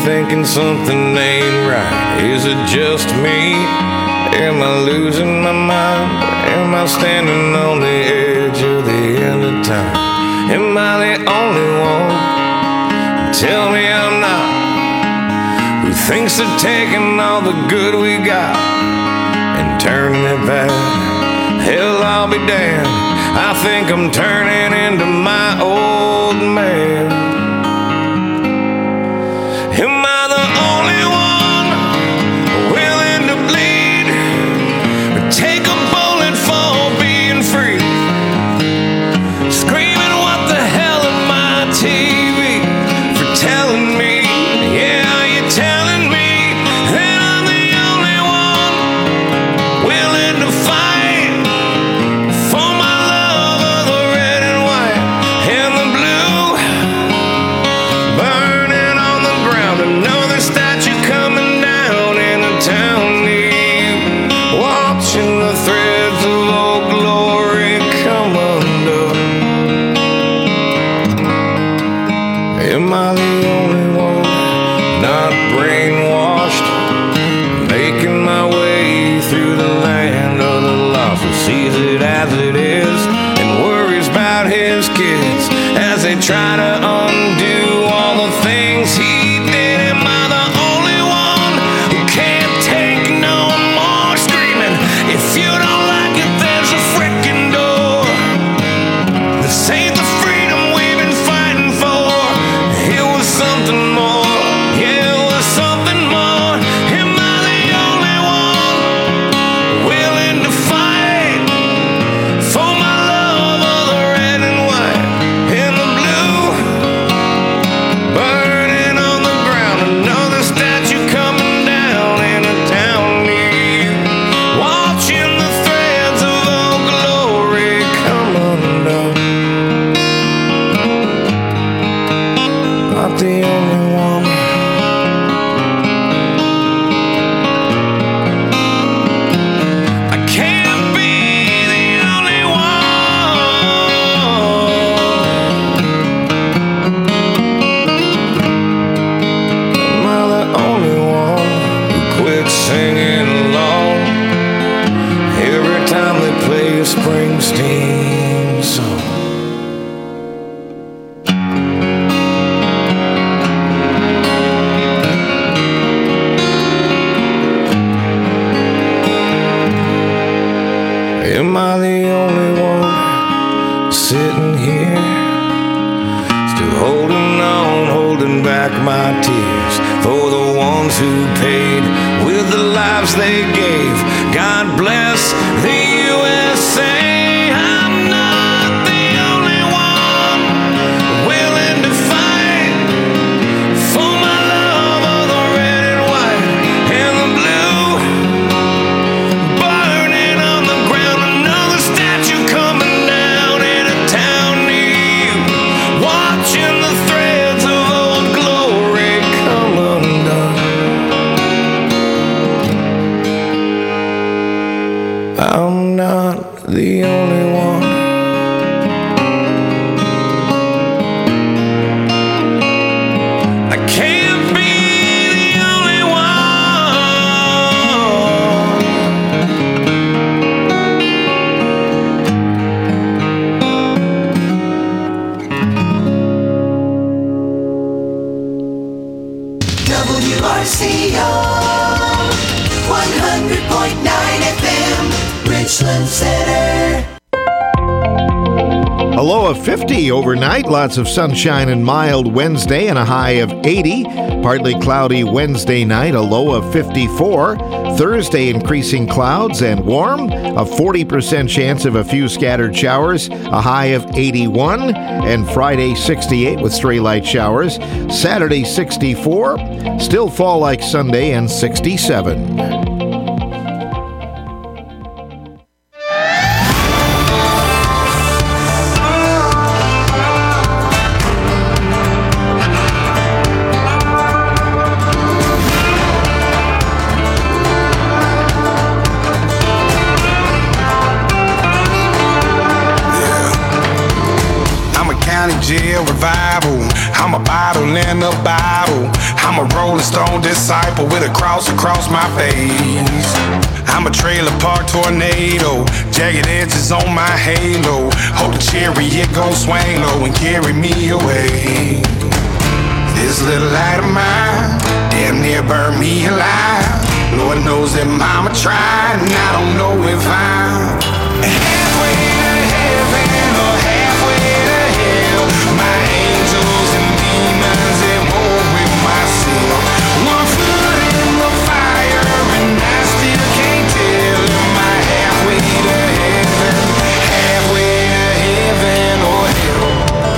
thinking something ain't right. Is it just me? Am I losing my mind? Am I standing on the edge of the end of time? Am I the only one? Tell me I'm not. Who thinks of taking all the good we got and turning it bad? Hell, I'll be damned. I think I'm turning into my old man. Am I the only one willing to bleed or take a bullet for being free? Screaming, what the hell am I, TV, for telling me? Yeah, you're telling me that I'm the only one willing to fight for my love of the red and white and the blue. Burning on the ground, another statue coming down in a town near you. Watching the threads of old glory come undone. Am I the only one not brainwashed, making my way through the land of the lost, who sees it as it is and worries about his kids as they try to undo all the things he did? Am I the only one who can't take no more screaming? If you don't like it, there's a frickin' door. This ain't the freedom we've been fighting for. It was something more. Yeah, it was something more. Am I the only one willing to fight for my love of the red and white and the blue? Burning on the ground, another statue coming down in a town near you. Watching the threads of old glory come undone. Not the only one. I can't be the only one. Am I the only one who quit singing along every time they play a Springsteen song? Am I the only one sitting here, still holding on, holding back my tears for the ones who paid with the lives they gave? God bless the USA. I'm not the only one willing to fight for my love of the red and white and the blue. Burning on the ground, another statue coming down in a town near you. Watching the threads of old glory come undone. I'm not the only one. I can't be the only one. WRCO 100.9 FM, Richland Center. A low of 50 overnight, lots of sunshine and mild Wednesday, and a high of 80. Partly cloudy Wednesday night, a low of 54. Thursday, increasing clouds and warm, a 40% chance of a few scattered showers, a high of 81. And Friday, 68 with stray light showers. Saturday, 64. Still fall like Sunday, and 67. Jail revival. I'm a bottle in the Bible. I'm a Rolling Stone disciple with a cross across my face. I'm a trailer park tornado, jagged edges on my halo. Hope the chariot gon' swing low and carry me away. This little light of mine damn near burned me alive. Lord knows that mama tried, and I don't know if I'm halfway to heaven or halfway to hell. My angels and demons at war with myself. One foot in the fire and I still can't tell. Am I halfway to heaven, halfway to heaven or hell?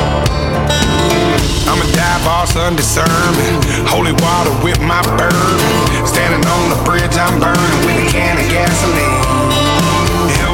I'm a dive boss undiscernment, holy water with my bourbon. Standing on the bridge I'm burning with a can of gasoline.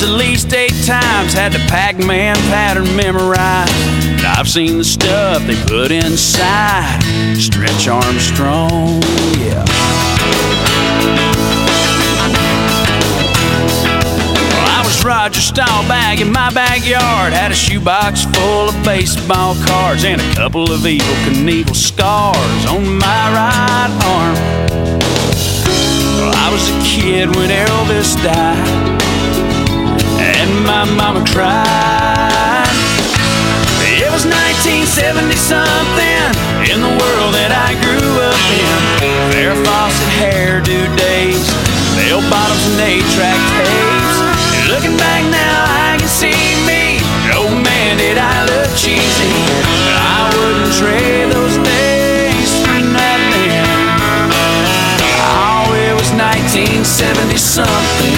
at least 8 times, had the Pac-Man pattern memorized. And I've seen the stuff they put inside Stretch Armstrong, yeah. Roger Staubach in my backyard had a shoebox full of baseball cards and a couple of Evel Knievel scars on my right arm. Well, I was a kid when Elvis died, and my mama cried. It was 1970-something in the world that I grew up in. Farrah Fawcett hairdo days, bell-bottoms and 8-track tapes. Looking back now, I can see me. Oh man, did I look cheesy. I wouldn't trade those days for nothing. Oh, it was 1970-something.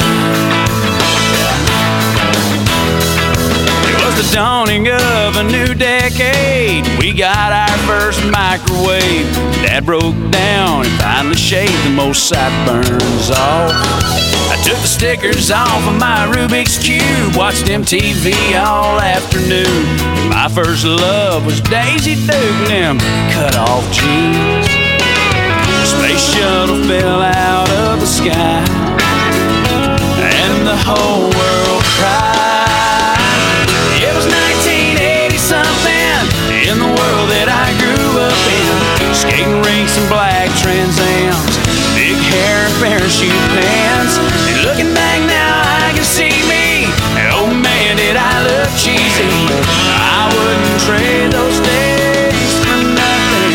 It was the dawning of a new decade. We got our first microwave. Dad broke down and finally shaved the most sideburns off. I took the stickers off of my Rubik's Cube, watched MTV all afternoon. My first love was Daisy Duke and them cut-off jeans. The space shuttle fell out of the sky, and the whole world cried. It was 1980-something in the world that I grew up in. Skating rinks and black Trans Ams, big hair and parachute pants. And looking back now, I can see me. And oh man, did I look cheesy. I wouldn't trade those days for nothing.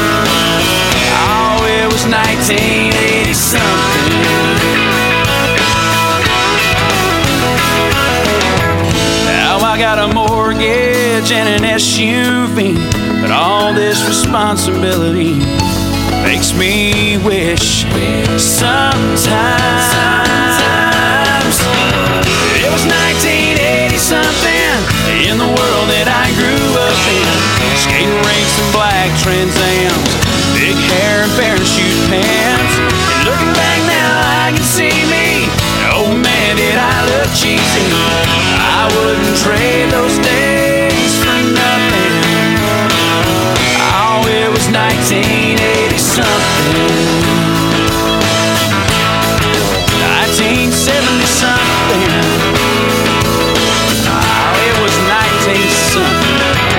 Oh, it was 1980-something. Now I got a mortgage and an SUV, but all this responsibility makes me wish sometimes it was 1980-something in the world that I grew up in. Skating rinks and black Trans Ams, big hair and parachute pants. And looking back now, I can see me. Oh man, did I look cheesy. I wouldn't trade those days for nothing. Oh, it was 1980-something. 1970-something. Oh, it was 19-something.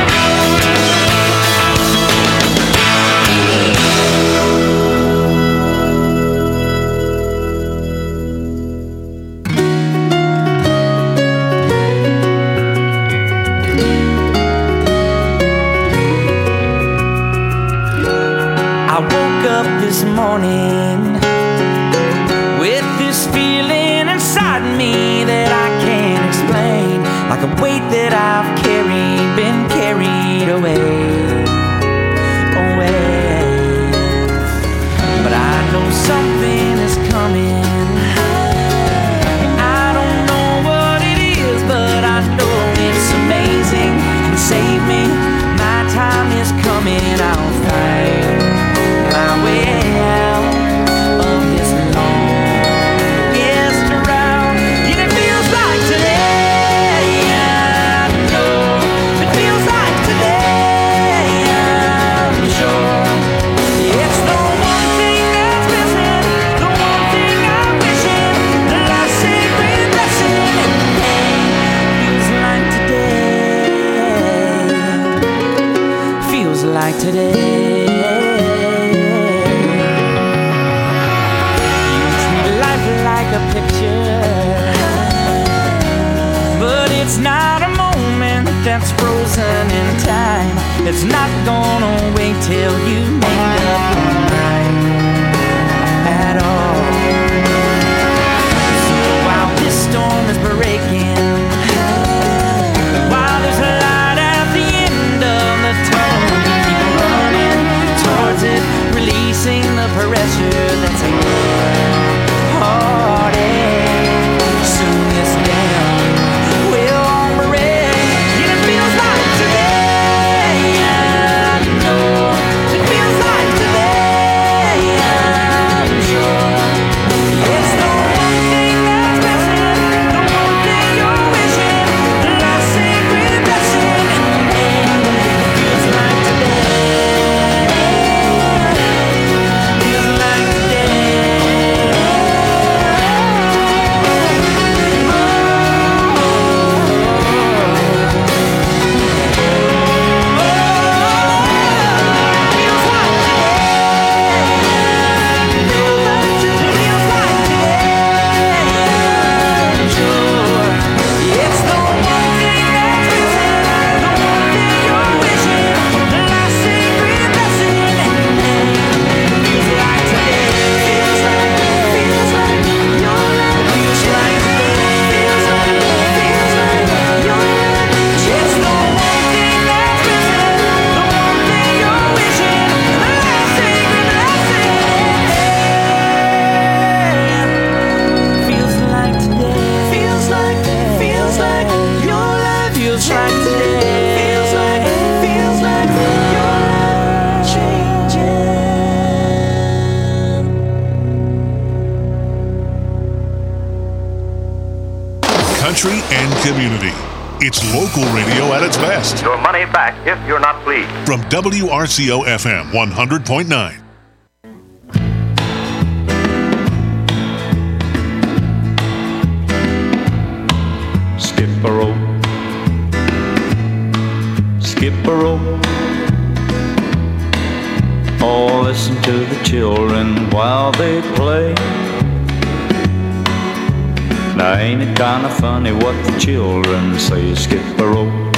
I woke up this morning with this feeling inside me that I can't explain, like a weight that I've carried, been carried away. But I know something is coming. I don't know what it is, but I know it's amazing. And save me, my time is coming. I'll find my way out of this longest round. And it feels like today, I know. It feels like today, I'm sure. It's the one thing that's missing, the one thing I'm wishing, the last sacred blessing. It feels like today. A picture, but it's not a moment that's frozen in time. It's not gonna wait till you make up your mind at all. So while this storm is breaking, while there's a light at the end of the tunnel, we keep running towards it, releasing the pressure that's in soon this down will all break. And it feels like today, I know. It feels like today, country and community. It's local radio at its best. Your money back if you're not pleased. From WRCO FM 100.9. Skip a rope, skip a rope. Oh, listen to the children while they play. Now ain't it kinda funny what the children say? Skip a rope.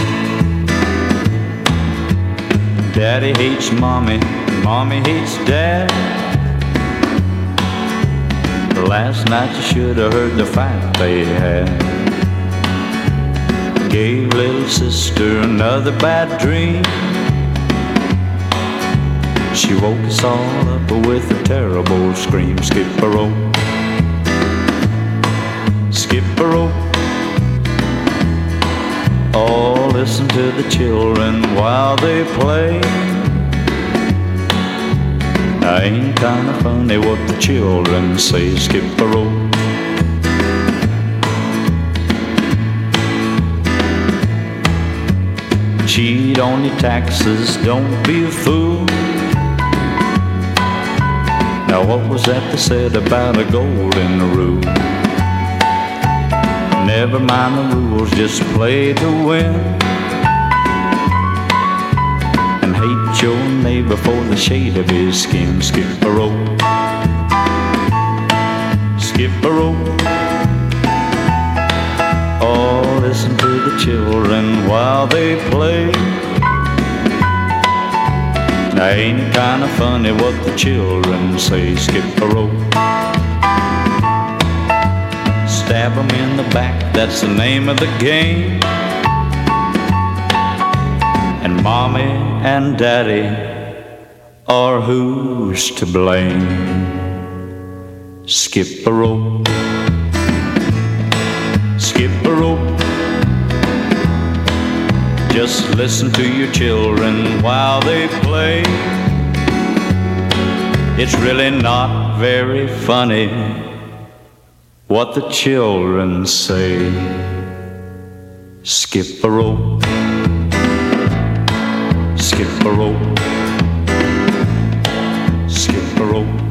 Daddy hates mommy, mommy hates dad. Last night you should have heard the fight they had. Gave little sister another bad dream. She woke us all up with a terrible scream. Skip a rope, skip a rope. Oh, listen to the children while they play. Now ain't kinda funny what the children say? Skip a rope. Cheat on your taxes, don't be a fool. Now what was that they said about a golden rule? Never mind the rules, just play to win. And hate your neighbor for the shade of his skin. Skip a rope, skip a rope. Oh, listen to the children while they play. Now ain't it kinda funny what the children say? Skip a rope. Stab 'em in the back, that's the name of the game. And mommy and daddy are who's to blame? Skip a rope, skip a rope. Just listen to your children while they play. It's really not very funny what the children say. Skip a rope, skip a rope, skip a rope,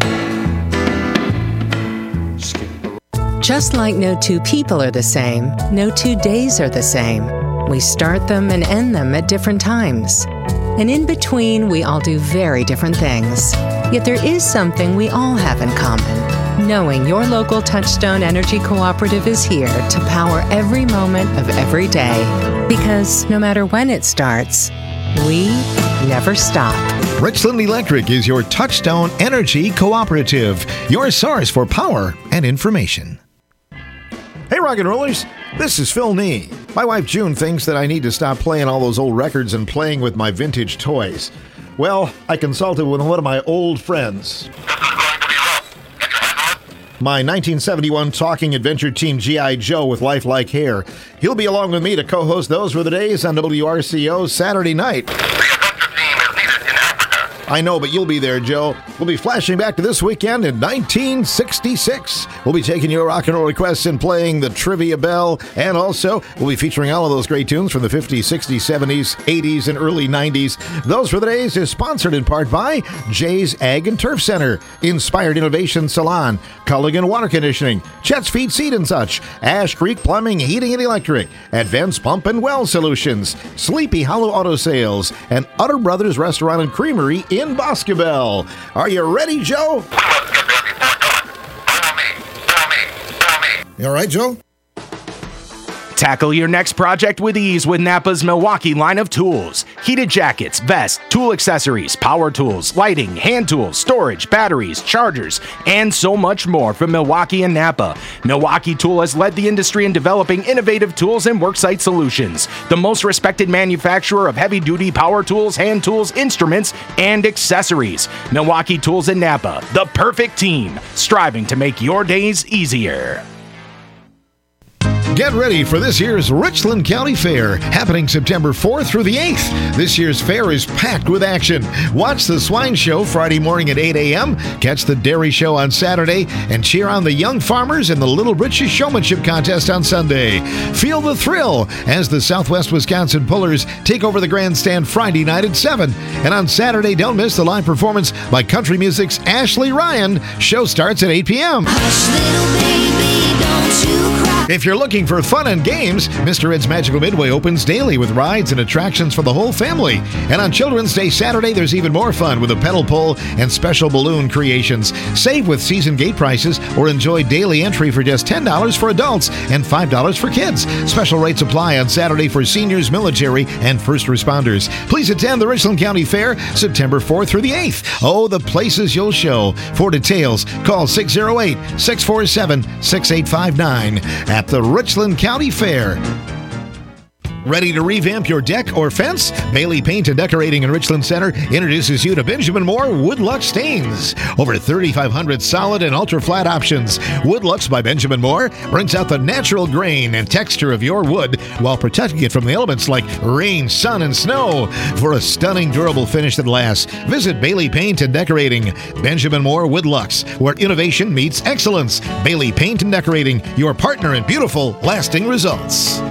skip a rope. Just like no two people are the same, no 2 days are the same. We start them and end them at different times. And in between, we all do very different things. Yet there is something we all have in common. Knowing your local Touchstone Energy Cooperative is here to power every moment of every day. Because no matter when it starts, we never stop. Richland Electric is your Touchstone Energy Cooperative, your source for power and information. Hey, rock and rollers, this is Phil Nee. My wife June thinks that I need to stop playing all those old records and playing with my vintage toys. Well, I consulted with one of my old friends. My 1971 Talking Adventure Team G.I. Joe with lifelike hair. He'll be along with me to co-host Those Were the Days on WRCO Saturday night. I know, but you'll be there, Joe. We'll be flashing back to this weekend in 1966. We'll be taking your rock and roll requests and playing the Trivia Bell. And also, we'll be featuring all of those great tunes from the 50s, 60s, 70s, 80s, and early 90s. Those Were the Days is sponsored in part by Jay's Ag and Turf Center, Inspired Innovation Salon, Culligan Water Conditioning, Chet's Feed Seed and Such, Ash Creek Plumbing, Heating and Electric, Advanced Pump and Well Solutions, Sleepy Hollow Auto Sales, and Utter Brothers Restaurant and Creamery in Boscobel. Are you ready, Joe? You all right, Joe? Tackle your next project with ease with Napa's Milwaukee line of tools. Heated jackets, vests, tool accessories, power tools, lighting, hand tools, storage, batteries, chargers, and so much more from Milwaukee and Napa. Milwaukee Tool has led the industry in developing innovative tools and worksite solutions. The most respected manufacturer of heavy-duty power tools, hand tools, instruments, and accessories. Milwaukee Tools and Napa, the perfect team, striving to make your days easier. Get ready for this year's Richland County Fair, happening September 4th through the 8th. This year's fair is packed with action. Watch the Swine Show Friday morning at 8 a.m., catch the Dairy Show on Saturday, and cheer on the young farmers in the Little Britches Showmanship Contest on Sunday. Feel the thrill as the Southwest Wisconsin Pullers take over the grandstand Friday night at 7. And on Saturday, don't miss the live performance by country music's Ashley Ryan. Show starts at 8 p.m. Hush, little baby, don't you cry. If you're looking for fun and games, Mr. Ed's Magical Midway opens daily with rides and attractions for the whole family. And on Children's Day Saturday, there's even more fun with a pedal pull and special balloon creations. Save with season gate prices or enjoy daily entry for just $10 for adults and $5 for kids. Special rates apply on Saturday for seniors, military, and first responders. Please attend the Richland County Fair September 4th through the 8th. Oh, the places you'll show. For details, call 608-647-6859 at the Richland County Fair. Ready to revamp your deck or fence? Bailey Paint and Decorating in Richland Center introduces you to Benjamin Moore Woodlux Stains. Over 3,500 solid and ultra-flat options. Woodlux by Benjamin Moore brings out the natural grain and texture of your wood while protecting it from the elements like rain, sun, and snow. For a stunning, durable finish that lasts, visit Bailey Paint and Decorating. Benjamin Moore Woodlux, where innovation meets excellence. Bailey Paint and Decorating, your partner in beautiful, lasting results.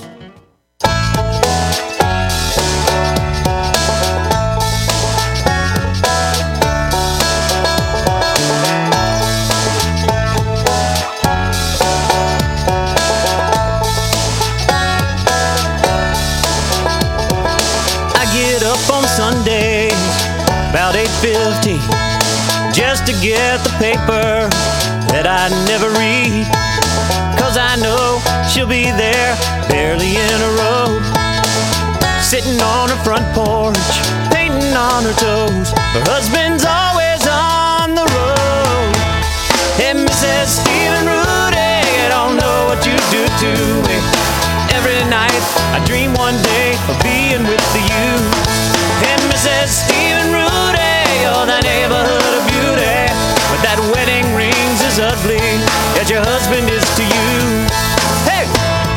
About 8:50, just to get the paper that I never read. 'Cause I know she'll be there, barely in a row, sitting on her front porch, painting on her toes. Her husband's always on the road. Hey, Mrs. Stephen Rudy, I don't know what you do to me. Every night I dream one day of being with you. Hey, Mrs. Stephen Rudy, you're the neighborhood of beauty, but that wedding ring's as ugly as your husband is to you. Hey!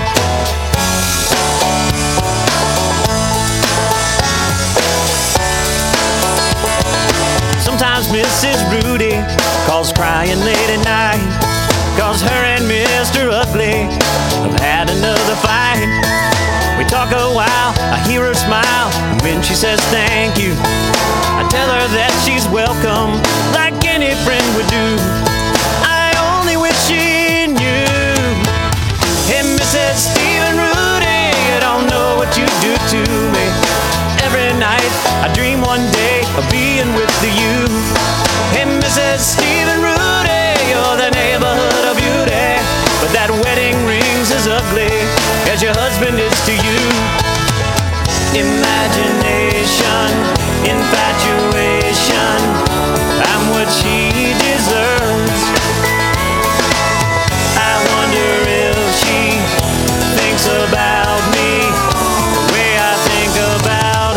Sometimes Mrs. Rudy calls crying late at night, 'cause her and Mr. Ugly have had another fight. We talk a while, I hear her smile, and when she says thank you, I tell her that she's welcome, like any friend would do. I only wish she knew. Hey, Mrs. Stephen Rudy, you don't know what you do to me. Every night I dream one day of being with you. Hey, Mrs. Stephen Rudy, you're the neighborhood of beauty, but that wedding ring's as ugly as your husband is to you. Imagination, infatuation, I'm what she deserves. I wonder if she thinks about me the way I think about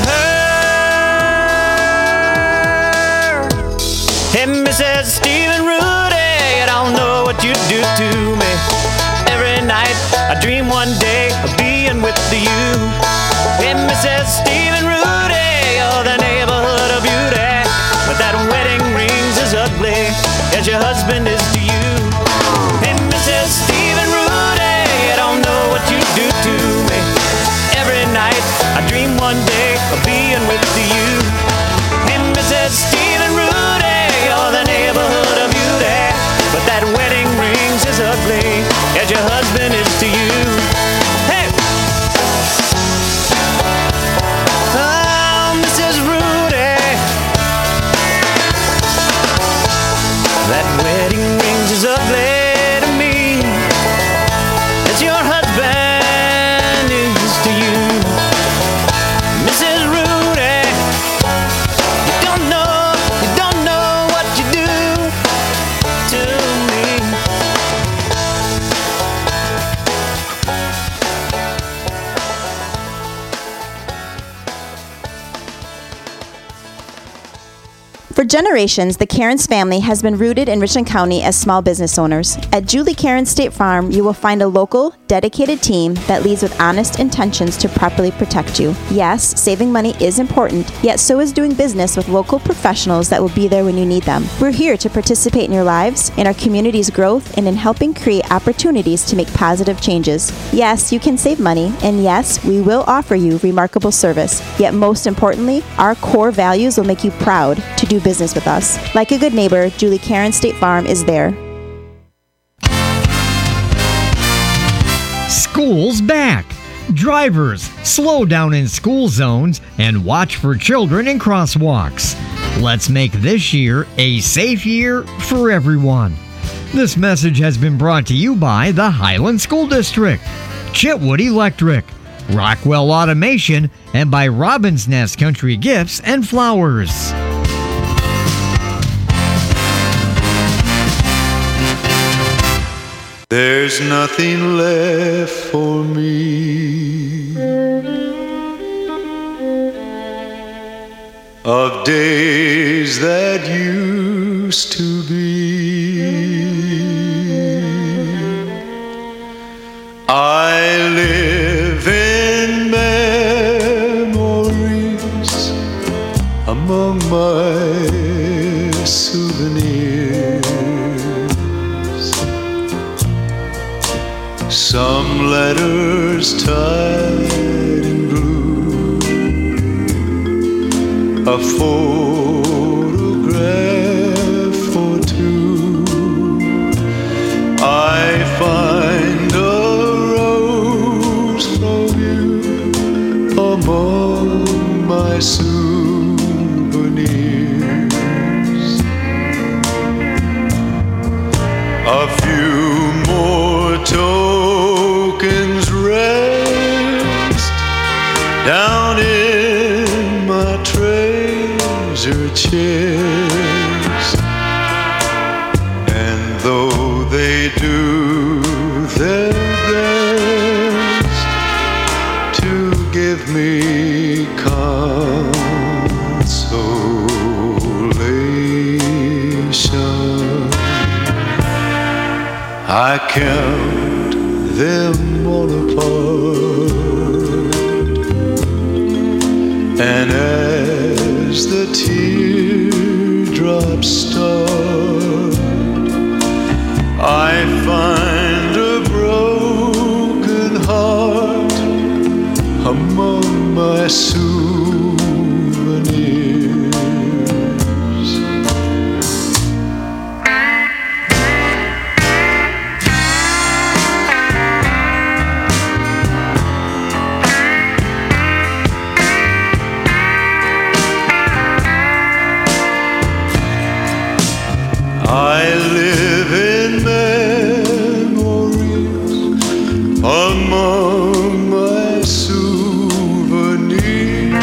her. Hey, Mrs. Stephen Rudy, I don't know what you do to me. Every night I dream one day of being with you. Hey, Mrs. Stephen Rudy, you're the neighborhood of beauty, but that wedding ring's as ugly as your husband is to you. Hey, Mrs. Stephen Rudy, I don't know what you do to me. Every night I dream one day of being with you. Hey, Mrs. Stephen Rudy, you're the neighborhood of beauty, but that wedding ring's as ugly as your husband is to you. Hey! Oh, Mrs. Rudy, that wedding ring's as ugly to me as your husband is to you. Mrs. Rudy, you don't know what you do to me. For generations, the Cairns family has been rooted in Richland County as small business owners. At Julie Cairns State Farm, you will find a local, dedicated team that leads with honest intentions to properly protect you. Yes, saving money is important, yet so is doing business with local professionals that will be there when you need them. We're here to participate in your lives, in our community's growth, and in helping create opportunities to make positive changes. Yes, you can save money, and yes, we will offer you remarkable service. Yet most importantly, our core values will make you proud to do business with us. Like a good neighbor, Julie Cairns State Farm is there. School's back. Drivers, slow down in school zones and watch for children in crosswalks. Let's make this year a safe year for everyone. This message has been brought to you by the Highland School District, Chitwood Electric, Rockwell Automation, and by Robin's Nest Country Gifts and Flowers. There's nothing left for me of days that used to be. I live in memories among my souvenirs. Some letters tied in blue, a photograph or two. I find a rose from you among my souvenirs. A few more tokens rest down in my treasure chest, and though they do their best to give me consolation, I count them all apart, and as the teardrops start, I find a broken heart among my souvenirs. I live in memories among my souvenirs.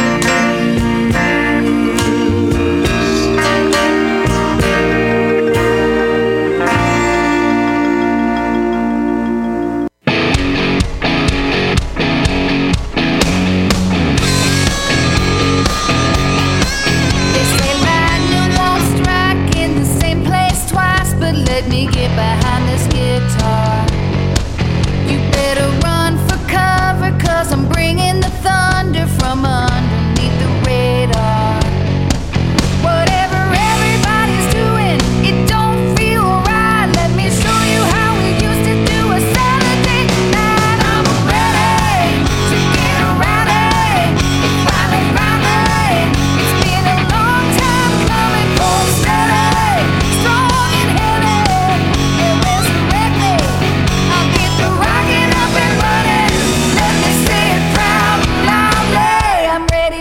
They say lightning won't strike in the same place twice, but let me get behind this guitar. You better run for cover, 'cause I'm bringing the thunder from underneath the radar. Whatever everybody's doing, it don't feel right. Let me show you how we used to do a Saturday night. I'm ready to get rowdy. It finally found me. It's been a long time coming, cold steady, strong and heavy. It resurrect me. I'll get the rockin' up and running. Let me say it proud and loudly. I'm ready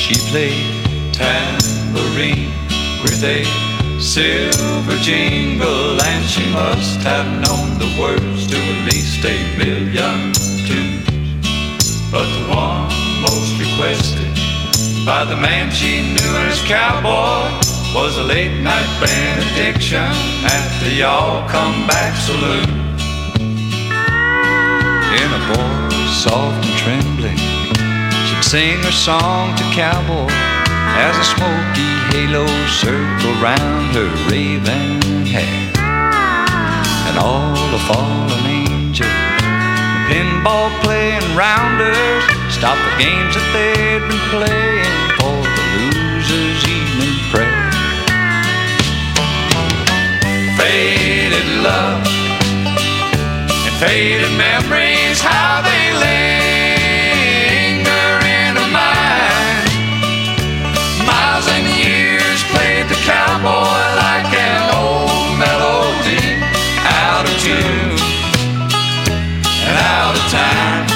She played tambourine with a silver jingle, and she must have known the words to at least 1,000,000 tunes. But the one most requested by the man she knew as cowboy was a late night benediction at the Y'all Come Back Saloon. In a voice soft and trembling, she'd sing her song to cowboy as a smoky halo circled round her raven hair. And all the fallen angels, the pinball playing rounders, stopped the games that they'd been playing for the loser's evening prayer. Faded love and faded memories, how they linger in her mind. Miles and years played the cowboy like an old melody, out of tune and out of time.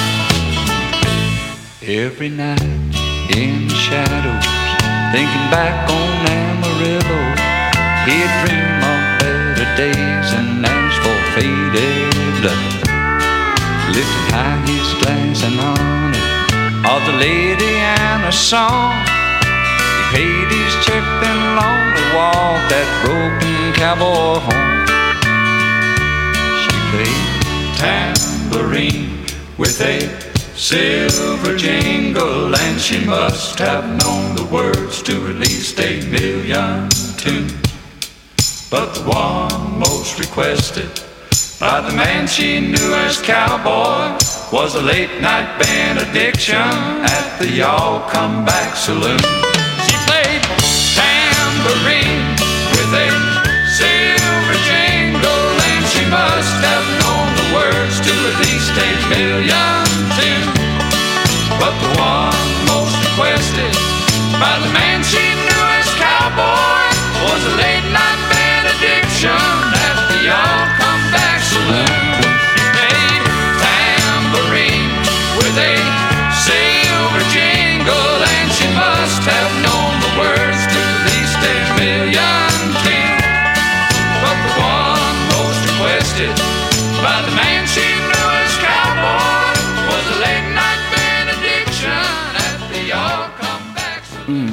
Every night in the shadows, thinking back on Amarillo, he'd dream of better days and ask for faded love. Lifted high his glass in honor of the lady and her song. He paid his check and lonely walked that broken cowboy home. She played tambourine with a silver jingle, and she must have known the words to at least 1,000,000 tunes. But the one most requested by the man she knew as cowboy was a late night benediction at the Y'all Come Back Saloon. She played tambourine with a silver jingle, and she must have known the words to at least 1,000,000 tunes. But the one most requested by the man she knew as cowboy was a late night benediction at the Y'all Come Back Saloon. She played tambourine with a silver jingle, and she must have known the words to at least 1,000,000 tunes. But the one most requested by the man she knew as cowboy was a late night benediction at the Y'all Come Back Saloon.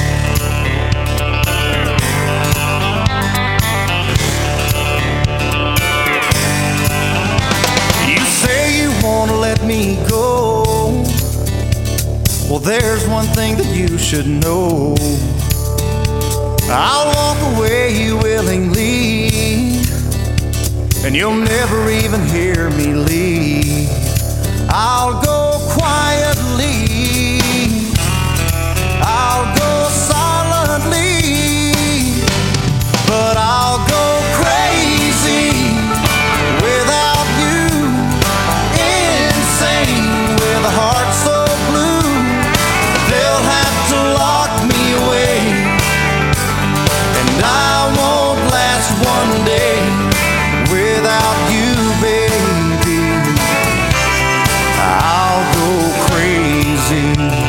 Wanna let me go? Well, there's one thing that you should know. I'll walk away willingly, and you'll never even hear me leave. I'll go quietly, I'll go silently, but I'll go crazy without you. Insane with a heart so blue, they'll have to lock me away, and I won't last one day without you, baby. I'll go crazy.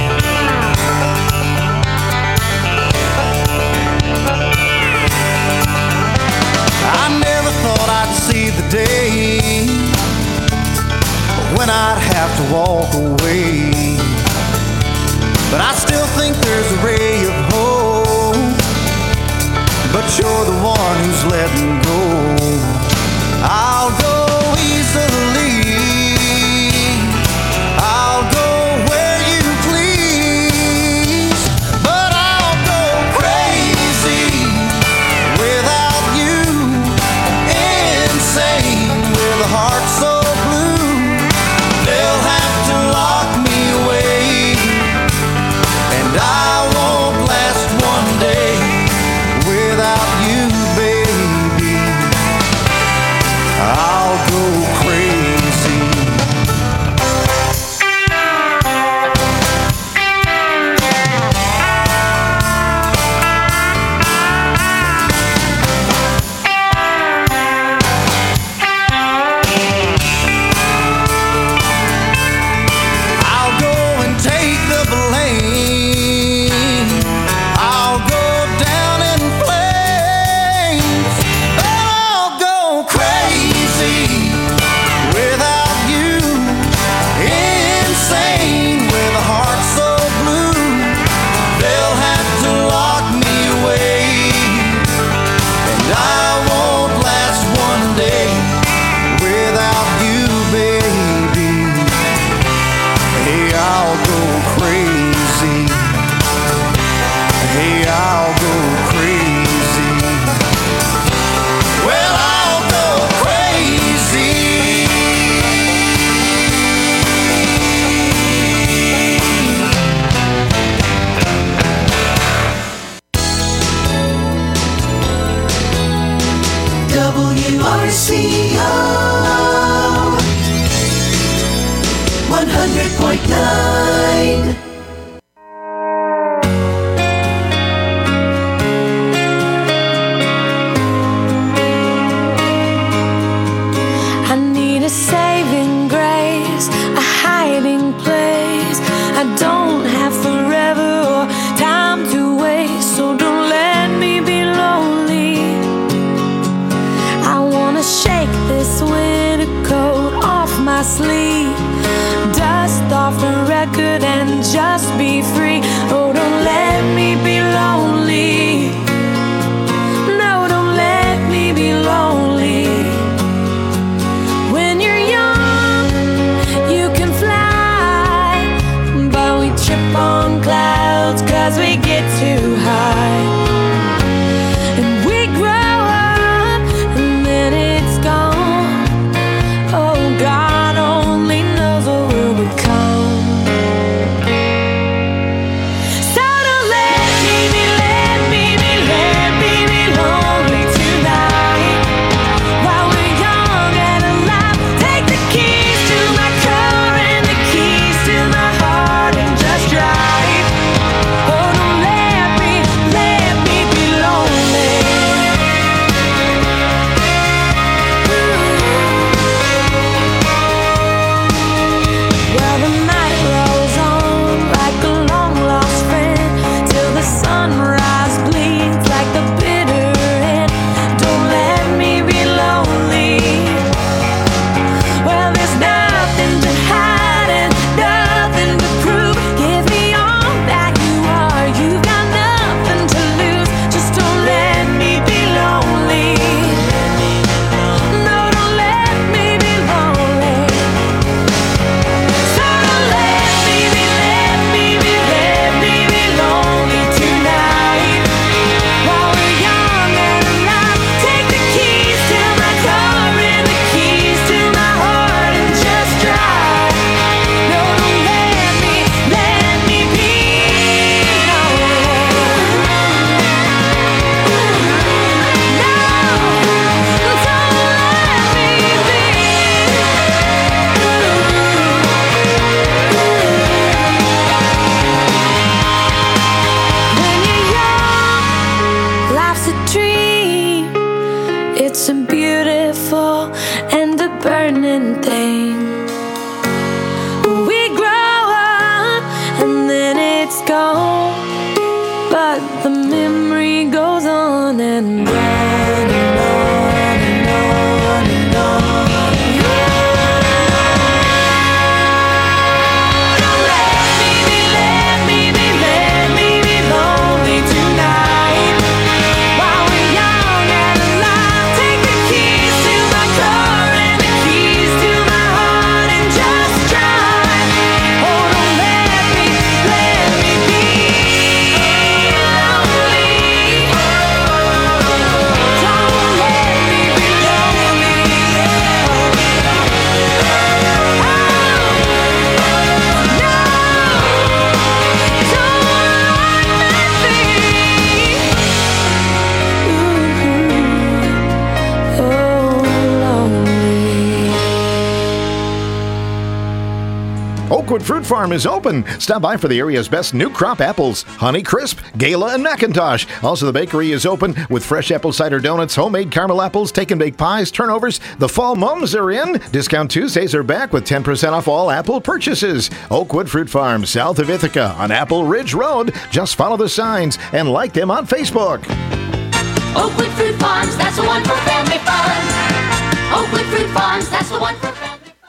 I never thought I'd see the day when I'd have to walk away, but I still think there's a ray of hope. But you're the one who's letting go. I'll go easily, I'll go where you please, but I'll go crazy without you. Insane with a heart so blue, they'll have to lock me away, and I won't last one day without you, baby. 100.9. I need a saving grace, a hiding place. I don't have forever or time to waste, so don't let me be lonely. I wanna shake this winter coat off my sleeve, dust off the record and just be free. Oh, don't let me be lonely. No, don't let me be lonely. When you're young, you can fly, but we trip on clouds 'cause we get too high. And we grow up and then it's gone. Oh, God only knows what we'll become. So don't let me be lonely tonight. While we're young and alive, take the keys to my car and the keys to my heart and just drive. Oh, don't let me be lonely. Well, the night rolls on like a long lost friend till the sunrise bleeds like the bitter end. Don't let me be lonely. Well, there's nothing to hide and nothing to prove. Give me all that you are. You've got nothing to lose. Just don't let me be lonely. No, don't let me be lonely. So don't let me be lonely tonight. While we're young and alive, take the keys to my car and the keys to my heart and just drive. No, don't let me be When you're young, life's a dream. It's a beautiful and a burning thing. We grow up and then it's gone, but the memory goes on and on and on and on and on. Don't let me be lonely tonight. While we're young and alive, take the keys to my car and the keys to my heart and just drive. Oh, don't let me be lonely. Don't let me be lonely. Oakwood Fruit Farm is open. Stop by for the area's best new crop apples, Honey Crisp, Gala, and Macintosh. Also, the bakery is open with fresh apple cider donuts, homemade caramel apples, take and bake pies, turnovers. The fall mums are in. Discount Tuesdays are back with 10% off all apple purchases. Oakwood Fruit Farm, south of Ithaca on Apple Ridge Road. Just follow the signs and like them on Facebook. Oakwood Fruit Farms, that's the one for family fun. Oakwood Fruit Farms, that's the one for family.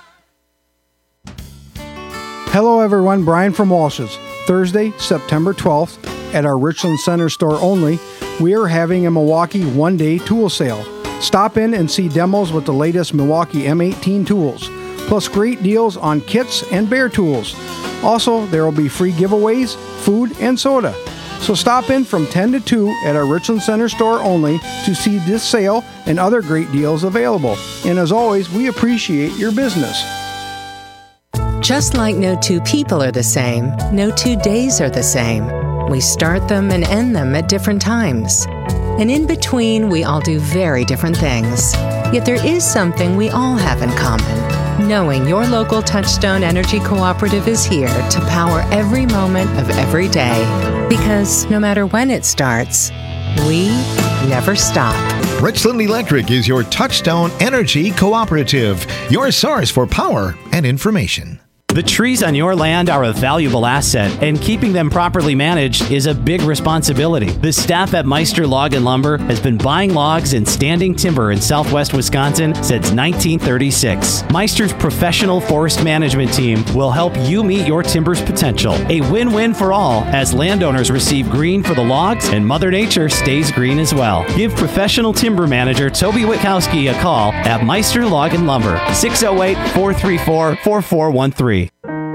Hello everyone, Brian from Walsh's. Thursday, September 12th, at our Richland Center store only, we are having a Milwaukee one-day tool sale. Stop in and see demos with the latest Milwaukee M18 tools, plus great deals on kits and bare tools. Also, there will be free giveaways, food, and soda. So stop in from 10 to 2 at our Richland Center store only to see this sale and other great deals available. And as always, we appreciate your business. Just like no two people are the same, no 2 days are the same. We start them and end them at different times. And in between, we all do very different things. Yet there is something we all have in common. Knowing your local Touchstone Energy Cooperative is here to power every moment of every day. Because no matter when it starts, we never stop. Richland Electric is your Touchstone Energy Cooperative, your source for power and information. The trees on your land are a valuable asset, and keeping them properly managed is a big responsibility. The staff at Meister Log and Lumber has been buying logs and standing timber in southwest Wisconsin since 1936. Meister's professional forest management team will help you meet your timber's potential. A win-win for all, as landowners receive green for the logs and Mother Nature stays green as well. Give professional timber manager Toby Witkowski a call at Meister Log and Lumber, 608-434-4413.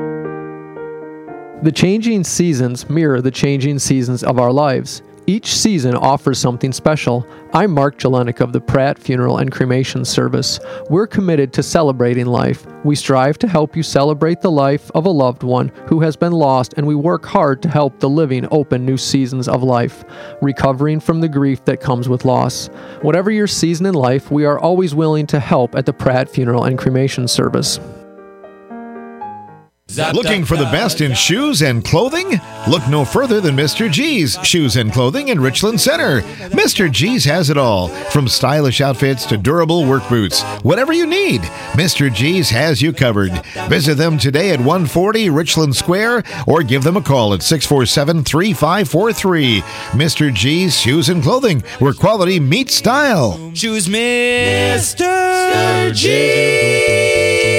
The changing seasons mirror the changing seasons of our lives. Each season offers something special. I'm Mark Jelenik of the Pratt Funeral and Cremation Service. We're committed to celebrating life. We strive to help you celebrate the life of a loved one who has been lost, and we work hard to help the living open new seasons of life, recovering from the grief that comes with loss. Whatever your season in life, we are always willing to help at the Pratt Funeral and Cremation Service. Looking for the best in shoes and clothing? Look no further than Mr. G's Shoes and Clothing in Richland Center. Mr. G's has it all, from stylish outfits to durable work boots. Whatever you need, Mr. G's has you covered. Visit them today at 140 Richland Square or give them a call at 647-3543. Mr. G's Shoes and Clothing, where quality meets style. Choose Mr. G.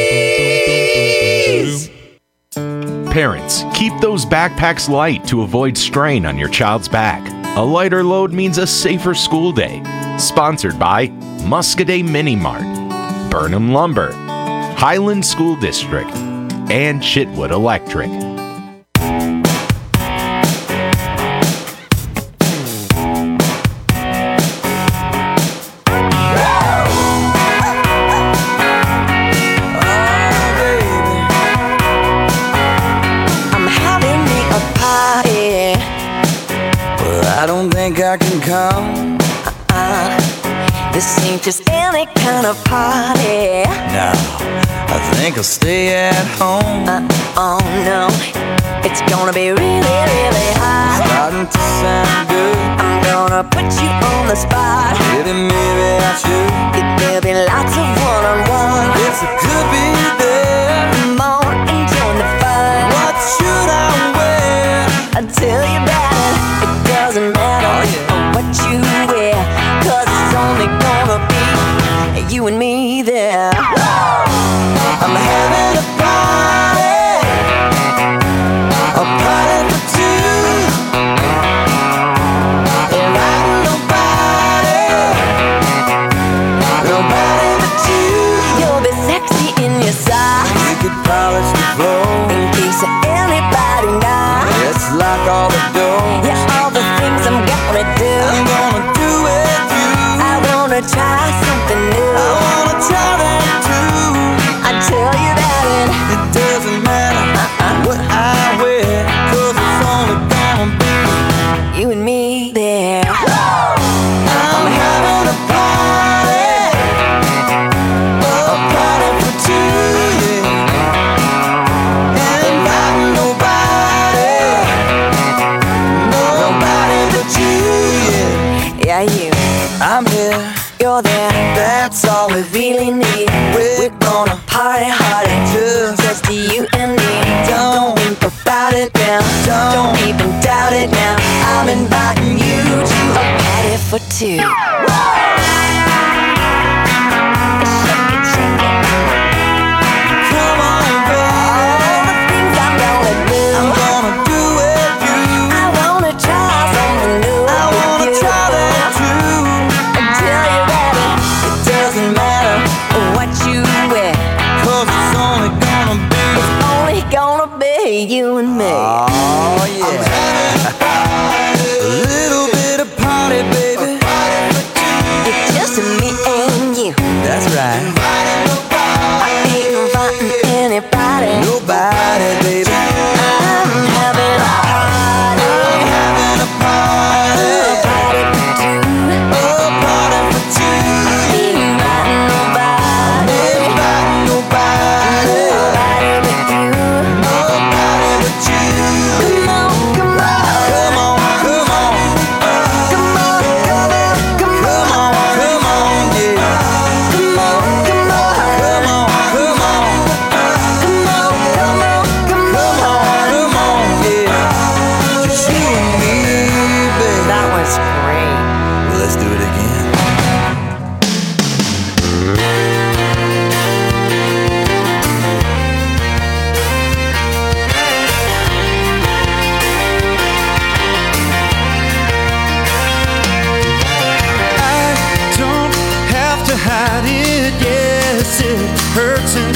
Parents, keep those backpacks light to avoid strain on your child's back. A lighter load means a safer school day. Sponsored by Muscadet Mini Mart, Burnham Lumber, Highland School District, and Chitwood Electric. I can come. This ain't just any kind of party. No, I think I'll stay at home. Oh no, it's gonna be really, really hot. Starting to sound good. I'm gonna put you on the spot. Maybe I should. There'll be lots of one-on-one. Yes, it could be there. Come on and join the fun. What should I wear? I'll tell you about it. It doesn't matter what you wear, 'cause it's only gonna be you and me there. I'm having a party for two. Inviting nobody but you. You'll be sexy in your socks. You could polish the floor in case anybody knocks. It's like all the doors. Yeah, all the things I'm gonna do. I'm gonna do it you. I wanna try something new. I wanna try that too. I tell you that it doesn't matter what I wear, 'cause it's only gonna be you and me there. I'm having a party for two, yeah. And inviting nobody but you, yeah. Yeah, you. I'm here, you're there. That's all we really need. We're gonna party hard, just you and me. Don't think about it now. Don't even doubt it now. I'm inviting you to a party for two. Come on, baby. All the things I'm gonna do. I'm gonna do it you. I wanna try something new. I wanna try that too. I tell you that it doesn't matter what you wear, 'cause it's only gonna be you and me. Oh yeah. A little bit of party, baby. It's just me and you. That's right. I ain't inviting anybody. Nobody, baby. I'm having a party. I'm having a party. A party for two. A party for two. Inviting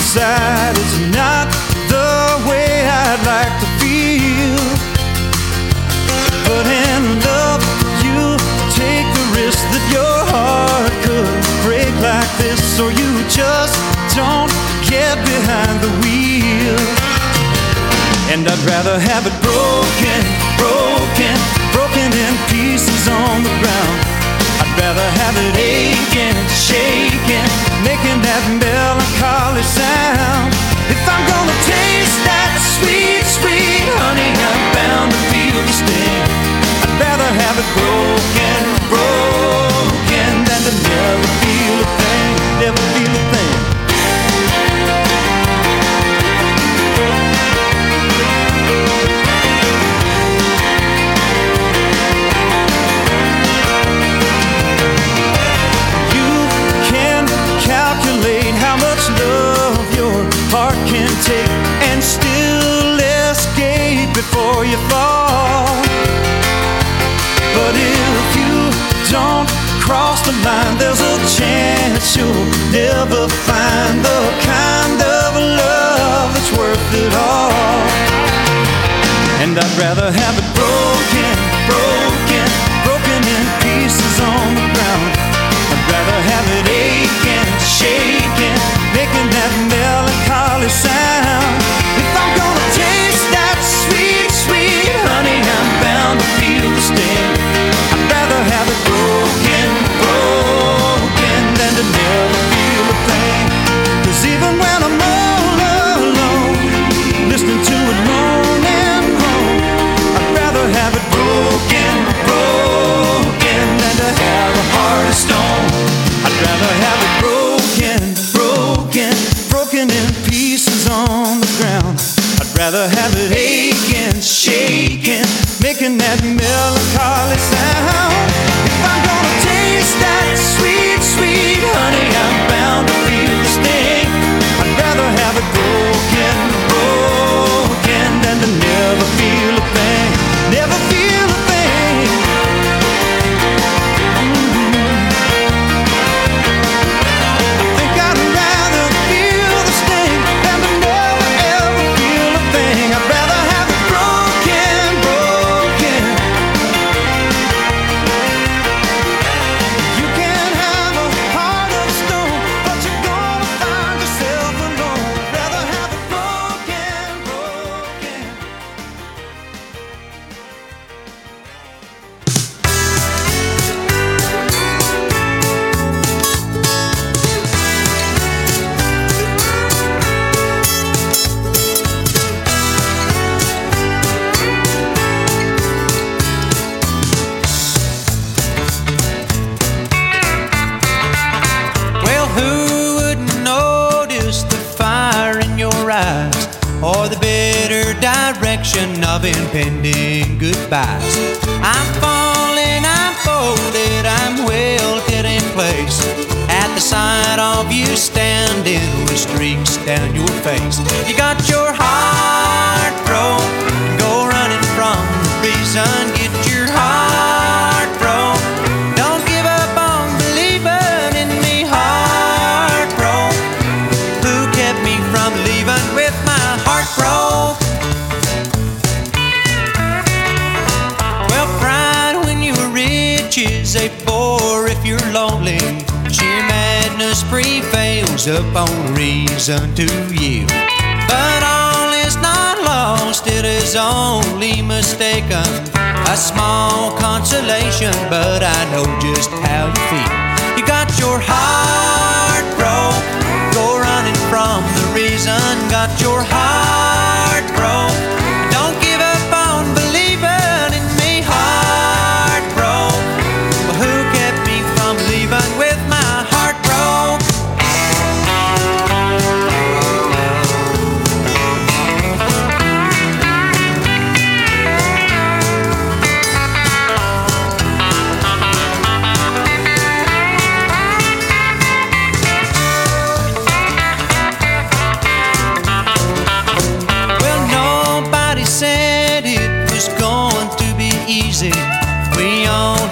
decide it's not the way I'd like to feel. But in love, you take the risk that your heart could break like this, or you just don't get behind the wheel. And I'd rather have it broken in pieces on the ground. I'd rather have it aching, shaking, making that melancholy sound. If I'm gonna taste that sweet, sweet honey, I'm bound to feel the sting. I'd rather have it broken than to never feel a thing, never feel a thing. How much love your heart can take and still escape before you fall. But if you don't cross the line, there's a chance you'll never find the kind of love that's worth it all. And I'd rather have it broken in pieces on the ground. I'd rather have it aching, shaking, making that melancholy sound. If I'm gonna taste that sweet, sweet honey, I'm bound to feel the sting. I'd rather have it broken than to never feel a thing. 'Cause even when I'm all alone, listening to it moan and groan, I'd rather have it broken than to have a heart of stone. I'd rather have it broken in pieces on the ground. I'd rather have it aching, shaking, making that melancholy sound. If I'm gonna taste that sweet, sweet honey, I'm bound to feel the sting. I'd rather have it broken than to never feel a thing, never feel a thing. Or the bitter direction of impending goodbyes. I'm falling, I'm folded, I'm wilted in place at the sight of you standing with streaks down your face. You got your heart broke, go running from the reason. Get your heart broke, don't give up on believing in me. Heart broke, who kept me from leaving with my heart broke? Well, pride when you're rich is a bore if you're lonely. Sheer madness prevails upon reason to yield. But all is not lost, it is only mistaken. A small consolation, but I know just how to feel. You got your heart broke, go running from the reason. Got your heart broke, don't give up on believing in me. Heart broke, well, who kept me from leaving with my heart broke? Said it was going to be easy. We all